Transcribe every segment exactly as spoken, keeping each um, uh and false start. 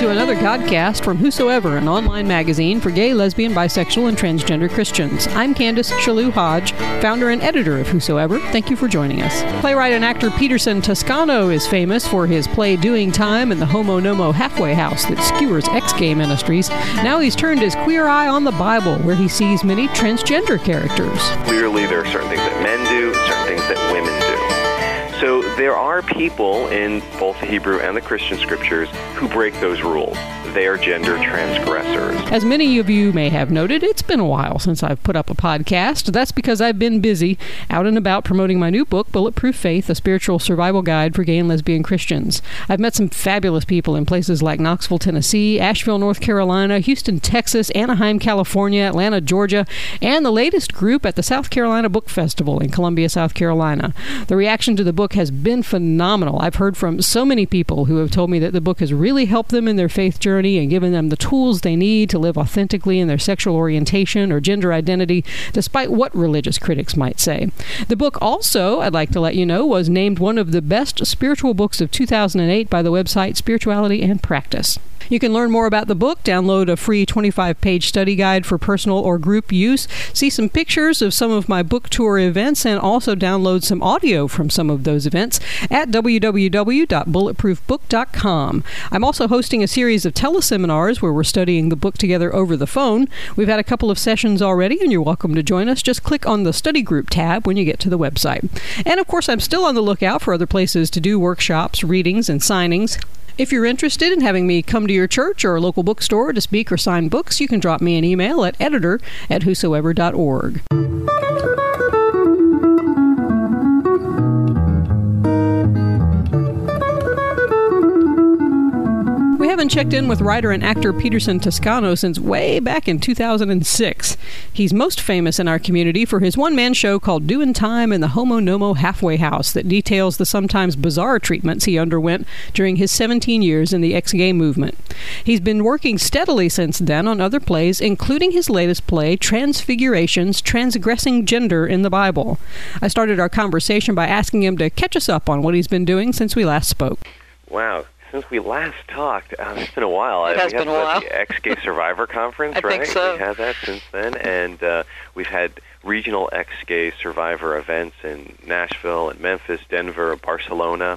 to another Godcast from Whosoever, an online magazine for gay, lesbian, bisexual, and transgender Christians. I'm Candace Shalou Hodge, founder and editor of Whosoever. Thank you for joining us. Playwright and actor Peterson Toscano is famous for his play Doing Time in the Homo Nomo Halfway House that skewers ex-gay ministries. Now he's turned his queer eye on the Bible, where he sees many transgender characters. Clearly, there are certain things that men do, certain things that women do. So there are people in both the Hebrew and the Christian scriptures who break those rules. They are gender transgressors. As many of you may have noted, it's been a while since I've put up a podcast. That's because I've been busy out and about promoting my new book, Bulletproof Faith, A Spiritual Survival Guide for Gay and Lesbian Christians. I've met some fabulous people in places like Knoxville, Tennessee, Asheville, North Carolina, Houston, Texas, Anaheim, California, Atlanta, Georgia, and the latest group at the South Carolina Book Festival in Columbia, South Carolina. The reaction to the book has been phenomenal. I've heard from so many people who have told me that the book has really helped them in their faith journey and given them the tools they need to live authentically in their sexual orientation or gender identity, despite what religious critics might say. The book also, I'd like to let you know, was named one of the best spiritual books of two thousand eight by the website Spirituality and Practice. You can learn more about the book, download a free twenty-five page study guide for personal or group use, see some pictures of some of my book tour events, and also download some audio from some of those events at w w w dot bulletproof book dot com. I'm also hosting a series of teleseminars where we're studying the book together over the phone. We've had a couple of sessions already, and you're welcome to join us. Just click on the study group tab when you get to the website. And of course, I'm still on the lookout for other places to do workshops, readings, and signings. If you're interested in having me come to your church or local bookstore to speak or sign books, you can drop me an email at editor at whosoever dot org. We haven't checked in with writer and actor Peterson Toscano since way back in two thousand six. He's most famous in our community for his one-man show called Doing Time in the Homo Nomo Halfway House that details the sometimes bizarre treatments he underwent during his seventeen years in the ex-gay movement. He's been working steadily since then on other plays, including his latest play, Transfigurations, Transgressing Gender in the Bible. I started our conversation by asking him to catch us up on what he's been doing since we last spoke. Wow. Since we last talked, um, it's been a while. It has we been had a while. The Ex-Gay Survivor Conference, I right? think so. We've had that since then, and uh, we've had regional Ex-Gay Survivor events in Nashville, and Memphis, Denver, Barcelona.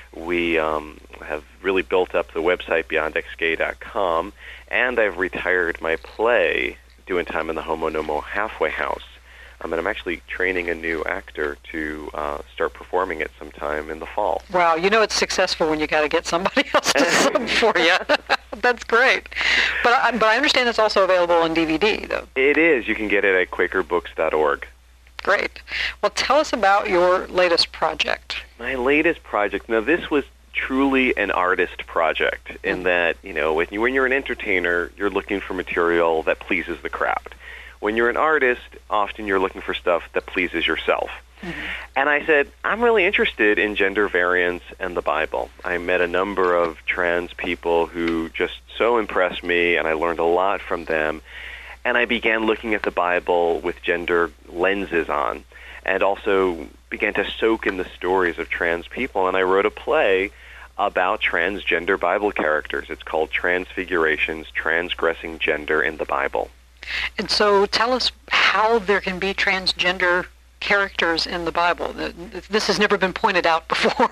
We um, have really built up the website beyond x gay dot com, and I've retired my play, Doing Time in the Homo Nomo Halfway House. Um, and I'm actually training a new actor to uh, start performing it sometime in the fall. Wow, you know it's successful when you got to get somebody else to sub for you. That's great. But I, but I understand it's also available on D V D, though. It is. You can get it at quaker books dot org. Great. Well, tell us about your latest project. My latest project. Now, this was truly an artist project in mm-hmm. that, you know, when, you, when you're an entertainer, you're looking for material that pleases the crowd. When you're an artist, often you're looking for stuff that pleases yourself. Mm-hmm. And I said, I'm really interested in gender variance and the Bible. I met a number of trans people who just so impressed me, and I learned a lot from them. And I began looking at the Bible with gender lenses on, and also began to soak in the stories of trans people. And I wrote a play about transgender Bible characters. It's called Transfigurations, Transgressing Gender in the Bible. And so tell us how there can be transgender characters in the Bible. This has never been pointed out before.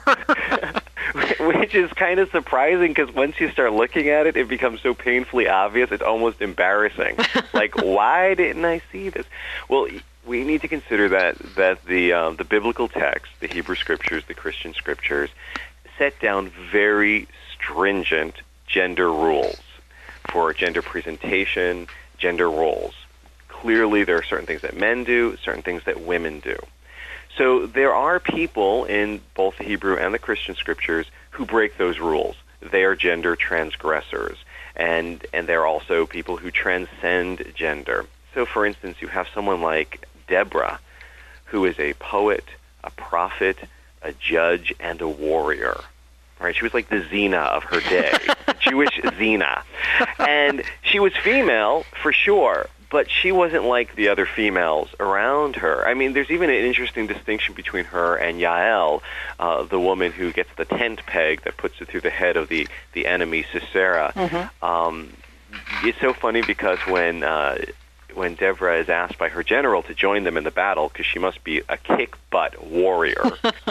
Which is kind of surprising, because once you start looking at it, it becomes so painfully obvious, it's almost embarrassing. Like, why didn't I see this? Well, we need to consider that that the uh, the biblical text, the Hebrew Scriptures, the Christian Scriptures, set down very stringent gender rules for gender presentation, gender roles. Clearly, there are certain things that men do, certain things that women do. So there are people in both the Hebrew and the Christian Scriptures who break those rules. They are gender transgressors, and and they're also people who transcend gender. So, for instance, you have someone like Deborah, who is a poet, a prophet, a judge, and a warrior. Right? She was like the Xena of her day, the Jewish Xena. And she was female, for sure, but she wasn't like the other females around her. I mean, there's even an interesting distinction between her and Yael, uh, the woman who gets the tent peg that puts it through the head of the, the enemy, Sisera. Mm-hmm. Um, it's so funny because when uh, when Deborah is asked by her general to join them in the battle, because she must be a kick-butt warrior,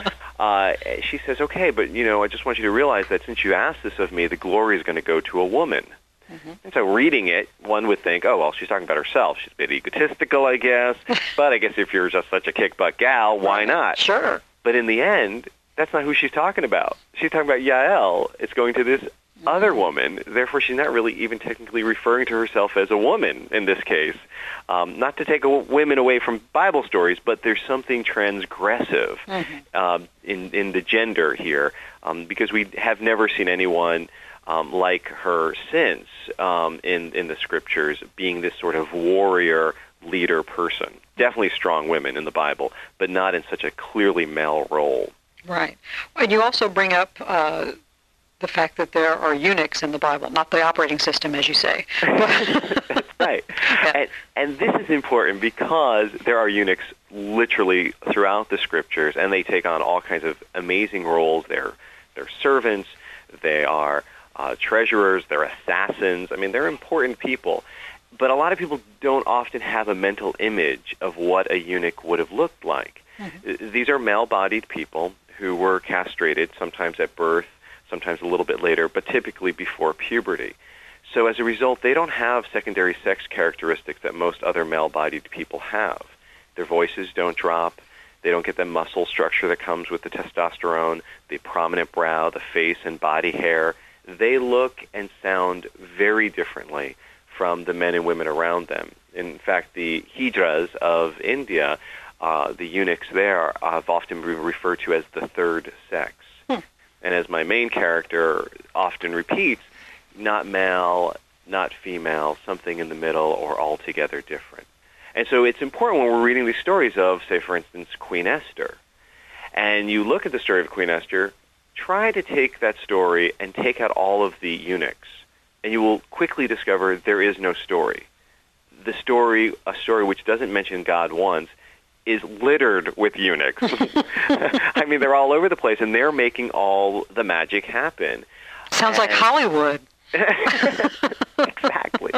uh, she says, okay, but, you know, I just want you to realize that since you asked this of me, the glory is going to go to a woman. Mm-hmm. And so reading it, one would think, oh, well, she's talking about herself. She's a bit egotistical, I guess. But I guess if you're just such a kick-butt gal, why not? Sure. But in the end, that's not who she's talking about. She's talking about Yael. It's going to this mm-hmm. other woman. Therefore, she's not really even technically referring to herself as a woman in this case. Um, not to take a, women away from Bible stories, but there's something transgressive mm-hmm. uh, in, in the gender here, um, because we have never seen anyone Um, like her since um, in, in the scriptures, being this sort of warrior leader person. Definitely strong women in the Bible, but not in such a clearly male role. Right. And you also bring up uh, the fact that there are eunuchs in the Bible, not the operating system, as you say. That's right. Yeah. And, and this is important because there are eunuchs literally throughout the scriptures, and they take on all kinds of amazing roles. They're, they're servants. They are Uh, treasurers, they're assassins. I mean, they're important people. But a lot of people don't often have a mental image of what a eunuch would have looked like. Mm-hmm. These are male-bodied people who were castrated, sometimes at birth, sometimes a little bit later, but typically before puberty. So as a result, they don't have secondary sex characteristics that most other male-bodied people have. Their voices don't drop. They don't get the muscle structure that comes with the testosterone, the prominent brow, the face and body hair. They look and sound very differently from the men and women around them. In fact, the Hijras of India, uh, the eunuchs there, have often been referred to as the third sex. Hmm. And as my main character often repeats, not male, not female, something in the middle, or altogether different. And so it's important when we're reading these stories of, say, for instance, Queen Esther. And you look at the story of Queen Esther, try to take that story and take out all of the eunuchs, and you will quickly discover there is no story. The story, a story which doesn't mention God once, is littered with eunuchs. I mean, they're all over the place, and they're making all the magic happen. Sounds and like Hollywood. Exactly.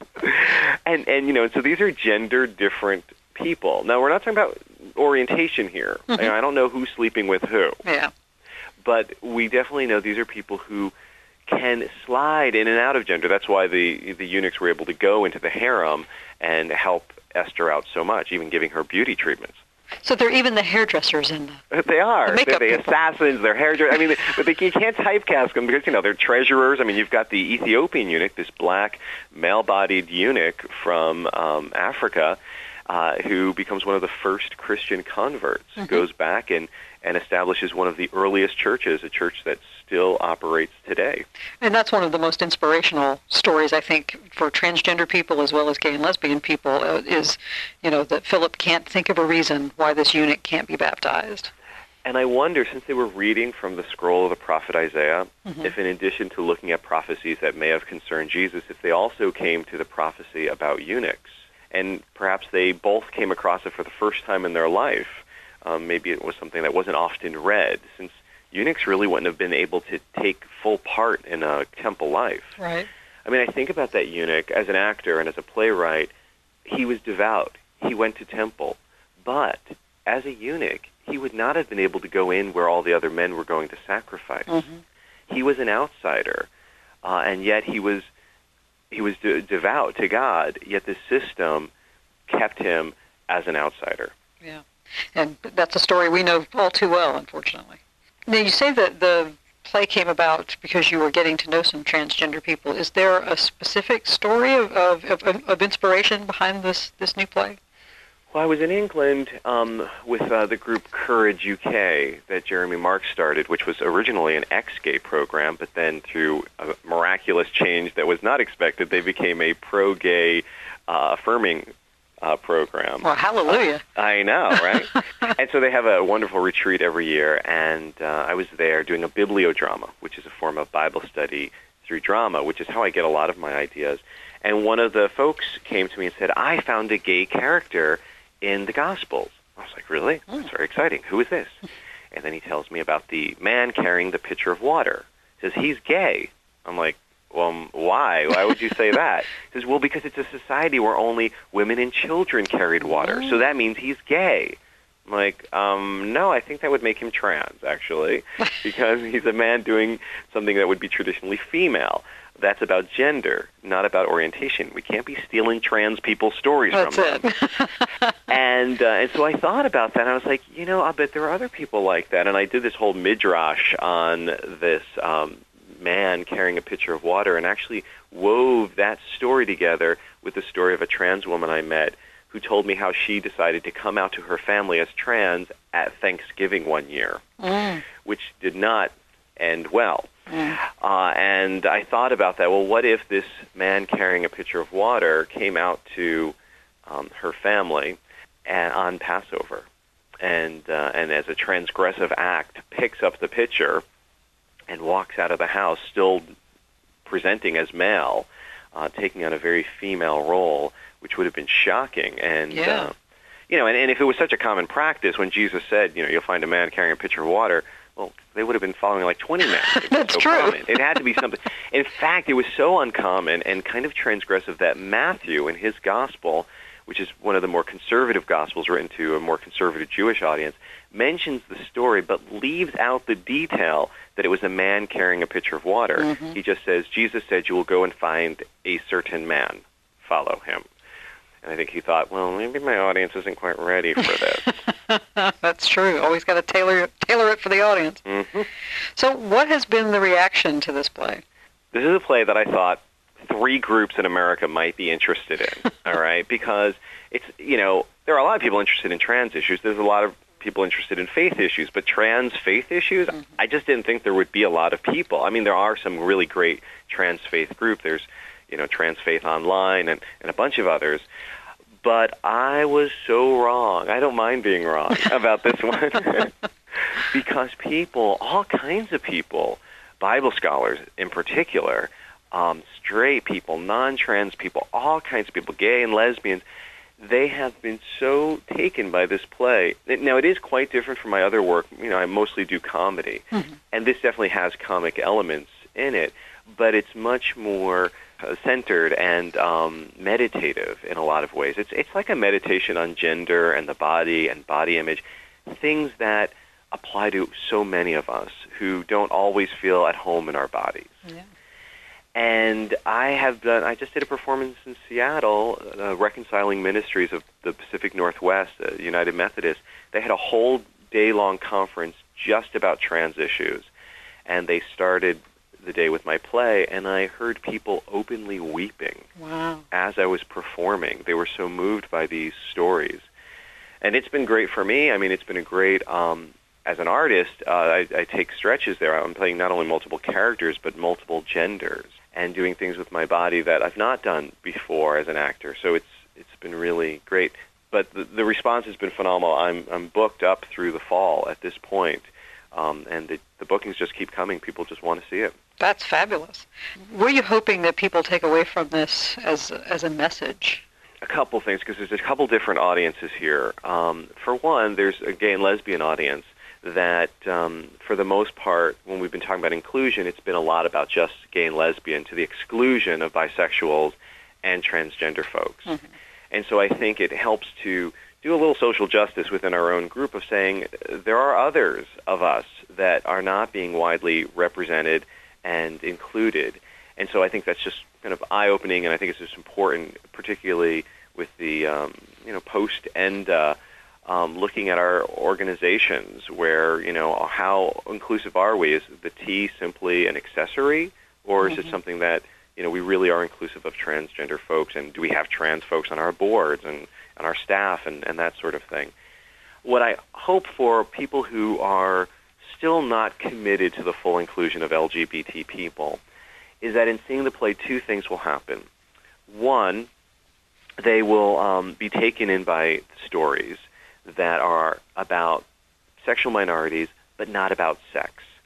and, and, you know, so these are gender-different people. Now, we're not talking about orientation here. Mm-hmm. I don't know who's sleeping with who. Yeah. But we definitely know these are people who can slide in and out of gender. That's why the the eunuchs were able to go into the harem and help Esther out so much, even giving her beauty treatments. So they're even the hairdressers in the They are. The makeup they're the people. assassins, they're hairdressers. I mean, they, but they, you can't typecast them because, you know, they're treasurers. I mean, you've got the Ethiopian eunuch, this black, male-bodied eunuch from um, Africa, uh, who becomes one of the first Christian converts, mm-hmm. goes back and and establishes one of the earliest churches, a church that still operates today. And that's one of the most inspirational stories, I think, for transgender people as well as gay and lesbian people, uh, is, you know, that Philip can't think of a reason why this eunuch can't be baptized. And I wonder, since they were reading from the scroll of the prophet Isaiah, mm-hmm. if in addition to looking at prophecies that may have concerned Jesus, if they also came to the prophecy about eunuchs, and perhaps they both came across it for the first time in their life. Um, maybe it was something that wasn't often read, since eunuchs really wouldn't have been able to take full part in a temple life. Right. I mean, I think about that eunuch as an actor and as a playwright. He was devout. He went to temple. But as a eunuch, he would not have been able to go in where all the other men were going to sacrifice. Mm-hmm. He was an outsider, uh, and yet he was he was de- devout to God, yet the system kept him as an outsider. Yeah. And that's a story we know all too well, unfortunately. Now, you say that the play came about because you were getting to know some transgender people. Is there a specific story of, of, of, of inspiration behind this, this new play? Well, I was in England um, with uh, the group Courage U K that Jeremy Marks started, which was originally an ex-gay program, but then through a miraculous change that was not expected, they became a pro-gay uh, affirming Uh, program. Well, hallelujah. Uh, I know, right? And so they have a wonderful retreat every year, and uh, I was there doing a bibliodrama, which is a form of Bible study through drama, which is how I get a lot of my ideas. And one of the folks came to me and said, I found a gay character in the Gospels. I was like, really? That's very exciting. Who is this? And then he tells me about the man carrying the pitcher of water. He says, he's gay. I'm like, well, why? Why would you say that? He says, well, because it's a society where only women and children carried water, so that means he's gay. I'm like, um, no, I think that would make him trans, actually, because he's a man doing something that would be traditionally female. That's about gender, not about orientation. We can't be stealing trans people's stories That's from them. it. and uh, and so I thought about that, and I was like, you know, I bet there are other people like that. And I did this whole midrash on this um, man carrying a pitcher of water, and actually wove that story together with the story of a trans woman I met who told me how she decided to come out to her family as trans at Thanksgiving one year, mm. which did not end well. Mm. Uh, and I thought about that. Well, what if this man carrying a pitcher of water came out to um, her family and, on Passover, and uh, and as a transgressive act picks up the pitcher and walks out of the house still presenting as male, uh, taking on a very female role, which would have been shocking. And yeah. uh, you know, and, and if it was such a common practice, when Jesus said, you know, you'll find a man carrying a pitcher of water, well, they would have been following like twenty men. It was That's so true. Common. It had to be something. In fact, it was so uncommon and kind of transgressive that Matthew, in his gospel, which is one of the more conservative gospels written to a more conservative Jewish audience, mentions the story but leaves out the detail that it was a man carrying a pitcher of water. Mm-hmm. He just says, Jesus said, you will go and find a certain man. Follow him. And I think he thought, well, maybe my audience isn't quite ready for this. That's true. Always got to tailor tailor it for the audience. Mm-hmm. So what has been the reaction to this play? This is a play that I thought three groups in America might be interested in, all right? Because it's, you know, there are a lot of people interested in trans issues. There's a lot of people interested in faith issues, but trans faith issues, mm-hmm. I just didn't think there would be a lot of people. I mean, there are some really great trans faith groups. There's, you know, Trans Faith Online and, and a bunch of others. But I was so wrong. I don't mind being wrong about this one. Because people, all kinds of people, Bible scholars in particular, um, straight people, non-trans people, all kinds of people, gay and lesbians, they have been so taken by this play. Now, it is quite different from my other work. You know, I mostly do comedy. Mm-hmm. And this definitely has comic elements in it, but it's much more uh, centered and um, meditative in a lot of ways. It's it's like a meditation on gender and the body and body image, things that apply to so many of us who don't always feel at home in our bodies. Yeah. And I have done, I just did a performance in Seattle, uh, Reconciling Ministries of the Pacific Northwest, uh, United Methodist. They had a whole day-long conference just about trans issues. And they started the day with my play, and I heard people openly weeping wow. as I was performing. They were so moved by these stories. And it's been great for me. I mean, it's been a great, um, as an artist, uh, I, I take stretches there. I'm playing not only multiple characters, but multiple genders, and doing things with my body that I've not done before as an actor. So it's it's been really great. But the, the response has been phenomenal. I'm I'm booked up through the fall at this point, um, and the, the bookings just keep coming. People just want to see it. That's fabulous. What are you hoping that people take away from this as as a message? A couple things, because there's a couple different audiences here. Um, for one, there's a gay and lesbian audience that, um, for the most part, when we've been talking about inclusion, it's been a lot about just gay and lesbian to the exclusion of bisexuals and transgender folks. Mm-hmm. And so I think it helps to do a little social justice within our own group of saying there are others of us that are not being widely represented and included. And so I think that's just kind of eye-opening, and I think it's just important, particularly with the, um, you know, post-ENDA, Um, looking at our organizations where, you know, how inclusive are we? Is the T simply an accessory, or is mm-hmm. it something that, you know, we really are inclusive of transgender folks, and do we have trans folks on our boards and on our staff and, and that sort of thing? What I hope for people who are still not committed to the full inclusion of L G B T people is that in seeing the play, two things will happen. One, they will um, be taken in by stories that are about sexual minorities, but not about sex.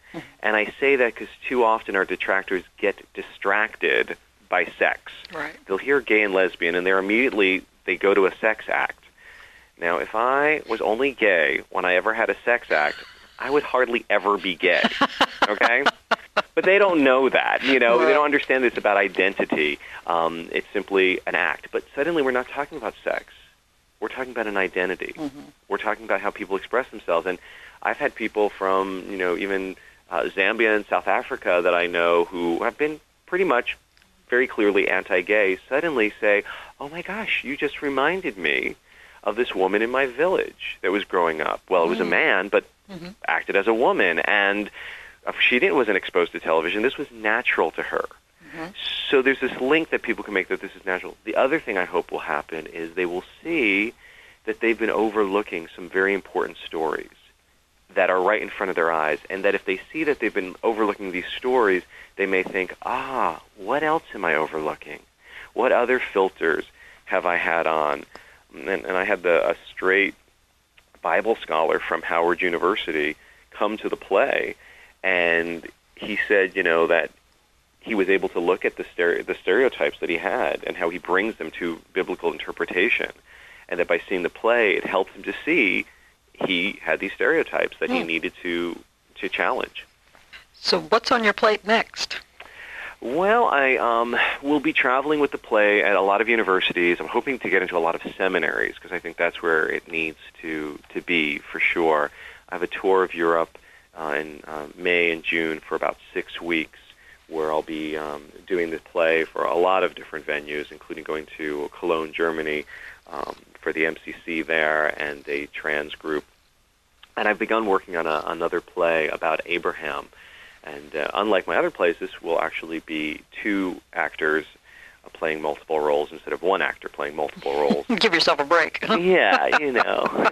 And I say that because too often our detractors get distracted by sex. Right. They'll hear gay and lesbian, and they're immediately, they go to a sex act. Now, if I was only gay when I ever had a sex act, I would hardly ever be gay, okay? But they don't know that, you know. Right. They don't understand it's about identity. Um, it's simply an act. But suddenly we're not talking about sex. We're talking about an identity. Mm-hmm. We're talking about how people express themselves. And I've had people from, you know, even uh, Zambia and South Africa that I know who have been pretty much very clearly anti-gay suddenly say, oh, my gosh, you just reminded me of this woman in my village that was growing up. Well, it was a man, but mm-hmm. acted as a woman, and she didn't wasn't exposed to television. This was natural to her. Mm-hmm. So there's this link that people can make that this is natural. The other thing I hope will happen is they will see that they've been overlooking some very important stories that are right in front of their eyes, and that if they see that they've been overlooking these stories, they may think, ah, what else am I overlooking? What other filters have I had on? And, and I had the, a straight Bible scholar from Howard University come to the play, and he said, you know, that he was able to look at the, stere- the stereotypes that he had and how he brings them to biblical interpretation, and that by seeing the play, it helped him to see he had these stereotypes that mm. he needed to to challenge. So what's on your plate next? Well, I um, will be traveling with the play at a lot of universities. I'm hoping to get into a lot of seminaries because I think that's where it needs to, to be for sure. I have a tour of Europe uh, in uh, May and June for about six weeks where I'll be um, doing this play for a lot of different venues, including going to Cologne, Germany, um, for the M C C there and a trans group. And I've begun working on a, another play about Abraham. And uh, unlike my other plays, this will actually be two actors uh, playing multiple roles instead of one actor playing multiple roles. Give yourself a break. Yeah, you know.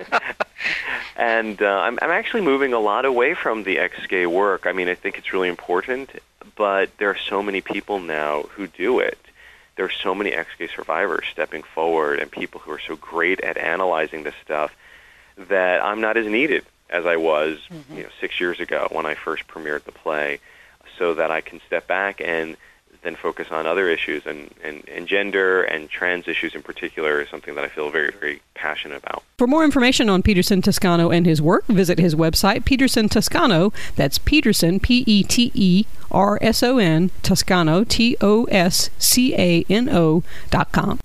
And uh, I'm, I'm actually moving a lot away from the ex-gay work. I mean, I think it's really important, but there are so many people now who do it. There are so many ex-gay survivors stepping forward and people who are so great at analyzing this stuff that I'm not as needed as I was mm-hmm. you know, six years ago when I first premiered the play, so that I can step back and then focus on other issues. And, and, and gender and trans issues in particular is something that I feel very, very passionate about. For more information on Peterson Toscano and his work, visit his website, Peterson Toscano. That's Peterson, P E T E R S O N, Toscano, T O S C A N O dot com.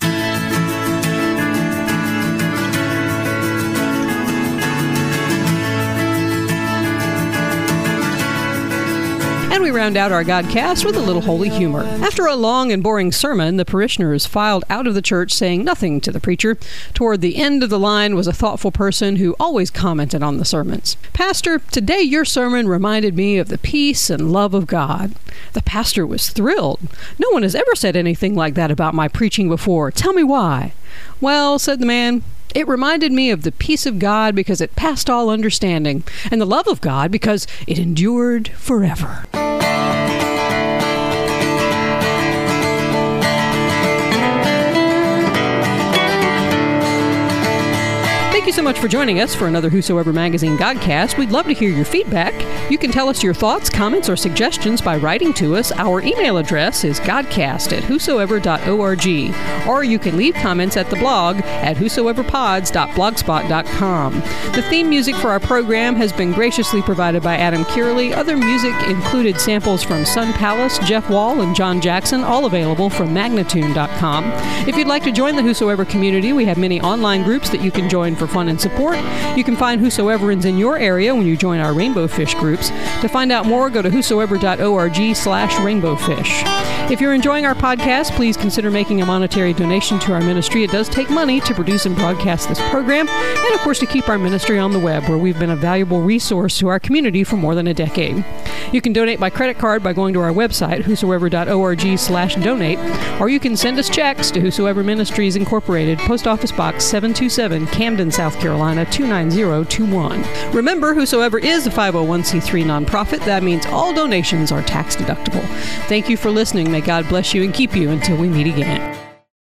And we round out our Godcast with a little holy humor. After a long and boring sermon, the parishioners filed out of the church saying nothing to the preacher. Toward the end of the line was a thoughtful person who always commented on the sermons. Pastor, today your sermon reminded me of the peace and love of God. The pastor was thrilled. No one has ever said anything like that about my preaching before. Tell me why. Well, said the man, it reminded me of the peace of God because it passed all understanding, and the love of God because it endured forever. Thank you so much for joining us for another Whosoever Magazine Godcast. We'd love to hear your feedback. You can tell us your thoughts, comments, or suggestions by writing to us. Our email address is godcast at whosoever dot org, or you can leave comments at the blog at whosoever pods dot blogspot dot com. The theme music for our program has been graciously provided by Adam Kearley. Other music included samples from Sun Palace, Jeff Wall, and John Jackson, all available from magnatune dot com. If you'd like to join the Whosoever community, we have many online groups that you can join for fun and support. You can find Whosoeverans in your area when you join our Rainbow Fish groups. To find out more, go to whosoever dot org slash rainbowfish. If you're enjoying our podcast, please consider making a monetary donation to our ministry. It does take money to produce and broadcast this program, and of course to keep our ministry on the web, where we've been a valuable resource to our community for more than a decade. You can donate by credit card by going to our website, whosoever dot org slash donate, or you can send us checks to Whosoever Ministries Incorporated, Post Office Box seven two seven, Camden, South Carolina two nine zero two one. Remember, Whosoever is a five oh one c three nonprofit. That means all donations are tax deductible. Thank you for listening. May God bless you and keep you until we meet again.